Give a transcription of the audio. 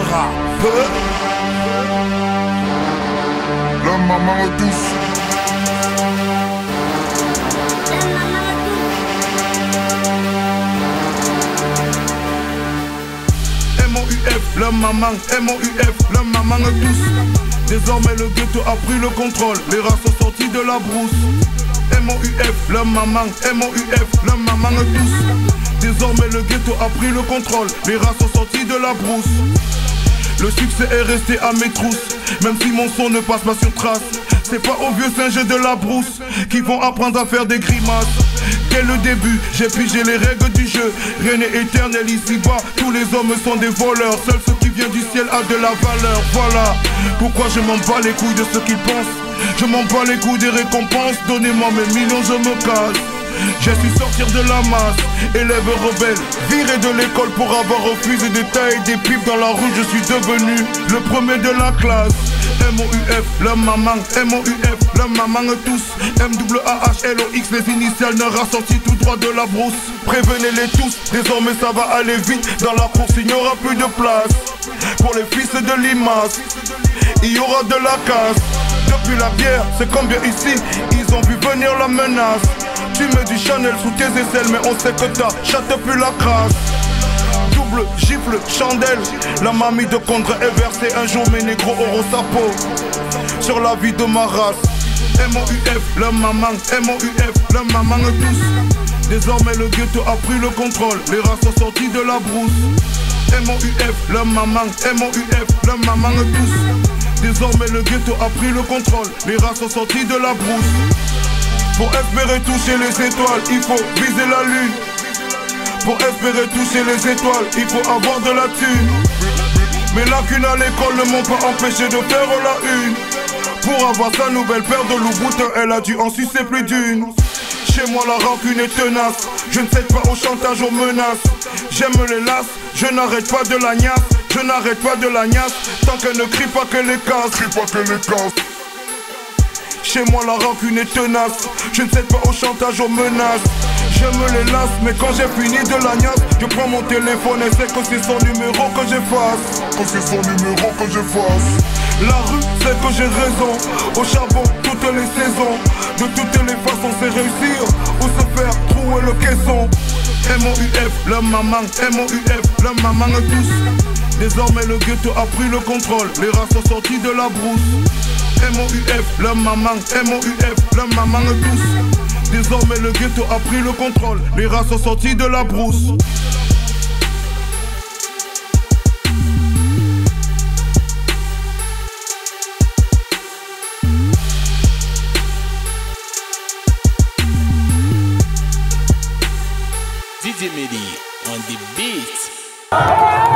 rappeur. La maman à tous. MOUF, la maman, MOUF, la maman à tous. Désormais le ghetto a pris le contrôle, les rats sont sortis de la brousse. MOUF, la maman, MOUF, la maman à tous. Désormais le ghetto a pris le contrôle, les rats sont sortis de la brousse. Le succès est resté à mes trousses, même si mon son ne passe pas sur trace. C'est pas aux vieux singes de la brousse qui vont apprendre à faire des grimaces. Dès le début, j'ai pigé les règles du jeu. Rien n'est éternel ici-bas, tous les hommes sont des voleurs. Seul ce qui vient du ciel a de la valeur. Voilà pourquoi je m'en bats les couilles de ce qu'ils pensent. Je m'en bats les couilles des récompenses. Donnez-moi mes millions, je me casse. J'ai su sortir de la masse, élève rebelle, viré de l'école pour avoir refusé des tailles des pipes dans la rue. Je suis devenu le premier de la classe. MOUF, la maman, MOUF, la maman tous. MAAHLOX, les initiales ne rassortis tout droit de la brousse. Prévenez-les tous, désormais ça va aller vite. Dans la course il n'y aura plus de place pour les fils de limace. Il y aura de la casse. Depuis la bière, c'est comme bien ici, ils ont vu venir la menace. Tu mets du Chanel sous tes aisselles, mais on sait que ta chatte plus la crasse. Double, gifle, chandelle, la mamie de Condra est versée. Un jour mes négros auront sa peau sur la vie de ma race. MOUF, la maman, MOUF, la maman tous. Désormais le ghetto a pris le contrôle, les rats sont sortis de la brousse. MOUF, la maman, MOUF, la maman tous. Désormais le ghetto a pris le contrôle, les rats sont sortis de la brousse. Pour espérer toucher les étoiles, il faut viser la lune. Pour espérer toucher les étoiles, il faut avoir de la thune. Mes lacunes à l'école ne m'ont pas empêché de faire la une. Pour avoir sa nouvelle paire de loups-boutins, elle a dû en sucer plus d'une. Chez moi la rancune est tenace, je ne cède pas au chantage, aux menaces. J'aime les lasses, je n'arrête pas de la gnasse. Je n'arrête pas de la gnasse, tant qu'elle ne crie pas qu'elle les casse. Crie pas qu'elle les casse. Chez moi la rancune est tenace, je ne cède pas au chantage, aux menaces. Je me les lasse, mais quand j'ai fini de la gnasse, je prends mon téléphone et sais que c'est son numéro que j'efface. Que c'est son numéro que j'efface. La rue sait que j'ai raison, au charbon toutes les saisons. De toutes les façons c'est réussir ou se faire trouer le caisson. MOUF, la maman, MOUF, la maman tous. Désormais le ghetto a pris le contrôle, les rats sont sortis de la brousse. MOUF, la maman, MOUF, la maman tous. Désormais le ghetto a pris le contrôle, les rats sont sortis de la brousse. DJ Mehdi on the beat.